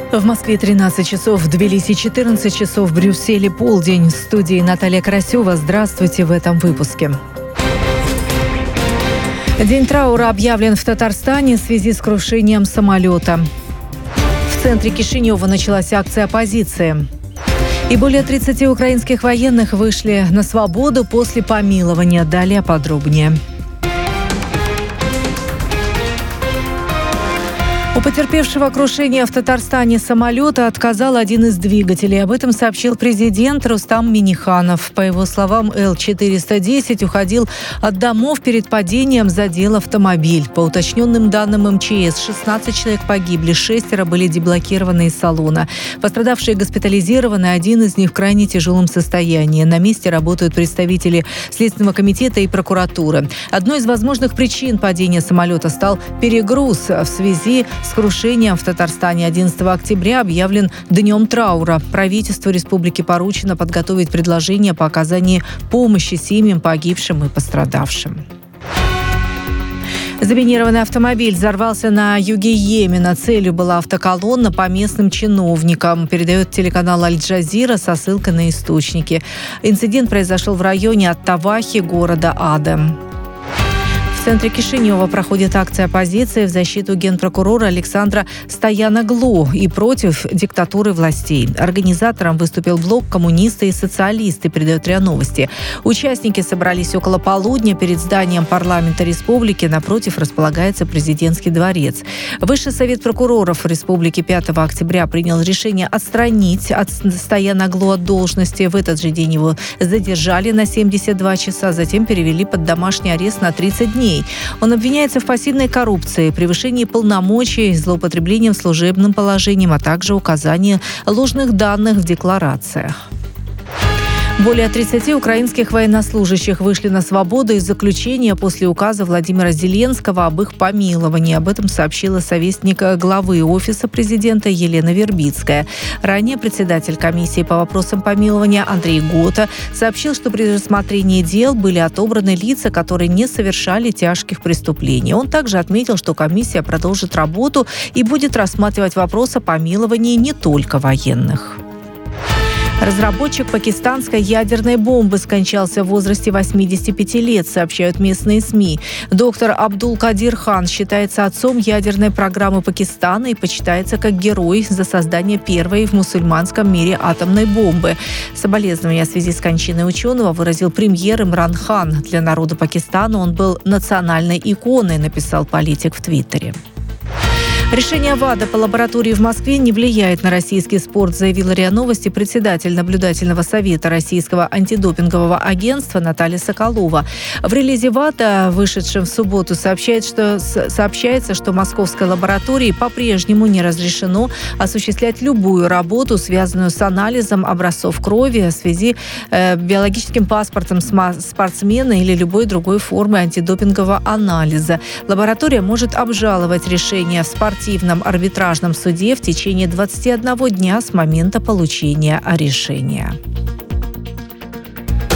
В Москве 13 часов, в Тбилиси 14 часов, в Брюсселе полдень. В студии Наталья Красева. Здравствуйте в этом выпуске. День траура объявлен в Татарстане в связи с крушением самолета. В центре Кишинева началась акция оппозиции. И более 30 украинских военных вышли на свободу после помилования. Далее подробнее. У потерпевшего крушения в Татарстане самолета отказал один из двигателей. Об этом сообщил президент Рустам Минниханов. По его словам, Л-410 уходил от домов перед падением, задел автомобиль. По уточненным данным МЧС, 16 человек погибли, 6 были деблокированы из салона. Пострадавшие госпитализированы, один из них в крайне тяжелом состоянии. На месте работают представители Следственного комитета и прокуратуры. Одной из возможных причин падения самолета стал перегруз. В связи с крушением в Татарстане 11 октября объявлен днем траура. Правительству республики поручено подготовить предложение по оказанию помощи семьям погибшим и пострадавшим. Заминированный автомобиль взорвался на юге Йемена. Целью была автоколонна по местным чиновникам, передает телеканал Аль-Джазира со ссылкой на источники. Инцидент произошел в районе Ат-Тавахи города Адем. В центре Кишинева проходит акция оппозиции в защиту генпрокурора Александра Стояноглу и против диктатуры властей. Организатором выступил блок «Коммунисты и социалисты», передает РИА Новости. Участники собрались около полудня перед зданием парламента республики. Напротив располагается президентский дворец. Высший совет прокуроров республики 5 октября принял решение отстранить Стояноглу от должности. В этот же день его задержали на 72 часа, затем перевели под домашний арест на 30 дней. Он обвиняется в пассивной коррупции, превышении полномочий, злоупотреблением служебным положением, а также указании ложных данных в декларациях. Более 30 украинских военнослужащих вышли на свободу из заключения после указа Владимира Зеленского об их помиловании. Об этом сообщила советник главы Офиса президента Елена Вербицкая. Ранее председатель комиссии по вопросам помилования Андрей Гота сообщил, что при рассмотрении дел были отобраны лица, которые не совершали тяжких преступлений. Он также отметил, что комиссия продолжит работу и будет рассматривать вопрос о помиловании не только военных. Разработчик пакистанской ядерной бомбы скончался в возрасте 85 лет, сообщают местные СМИ. Доктор Абдул-Кадир Хан считается отцом ядерной программы Пакистана и почитается как герой за создание первой в мусульманском мире атомной бомбы. Соболезнования в связи с кончиной ученого выразил премьер Имран Хан. Для народа Пакистана он был национальной иконой, написал политик в Твиттере. Решение ВАДА по лаборатории в Москве не влияет на российский спорт, заявила РИА Новости председатель наблюдательного совета Российского антидопингового агентства Наталья Соколова. В релизе ВАДА, вышедшем в субботу, сообщается, что московской лаборатории по-прежнему не разрешено осуществлять любую работу, связанную с анализом образцов крови в связи с биологическим паспортом спортсмена или любой другой формы антидопингового анализа. Лаборатория может обжаловать решение в спортивном арбитражном суде в течение 21 дня с момента получения решения.